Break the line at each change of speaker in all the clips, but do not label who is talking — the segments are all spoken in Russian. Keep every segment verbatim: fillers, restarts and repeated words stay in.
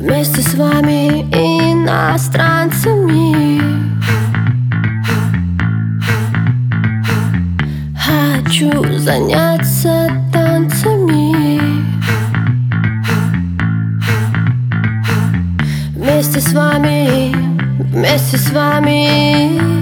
Вместе с вами, иностранцами. Хочу заняться танцами. Вместе с вами, вместе с вами.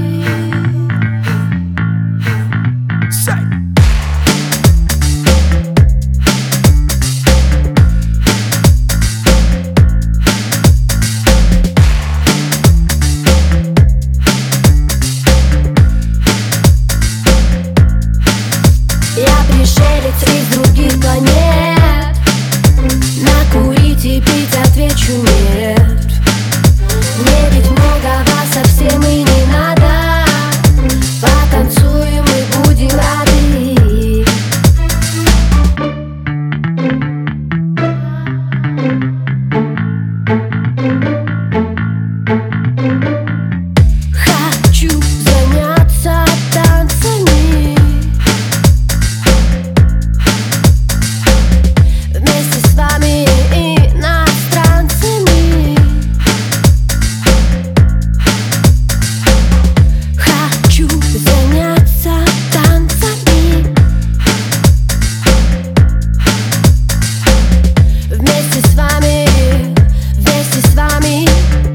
Я пришелец из других планет. Накурить и пить отвечу нет. Мне ведь много вас совсем и не надо. Потанцуем и будем рады. Хочу заняться танцами. Вместе с вами, иностранцами. Хочу заняться танцами. Вместе с вами, вместе с вами.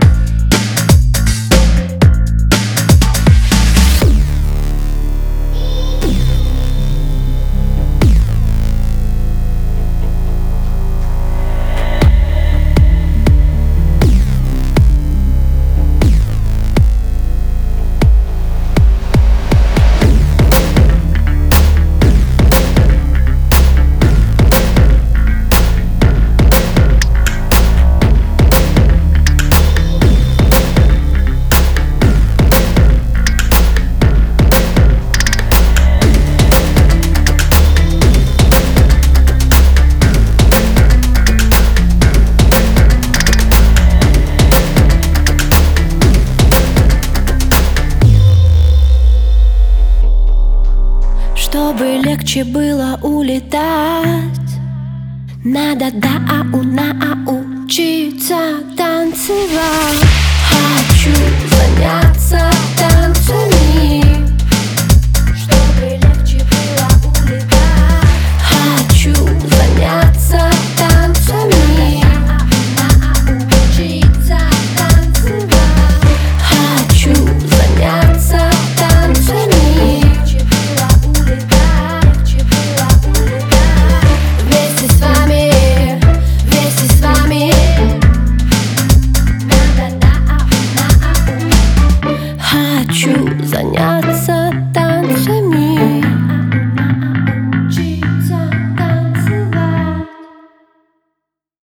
Чтобы легче было улетать, надо да ау научиться танцевать. Хочу заняться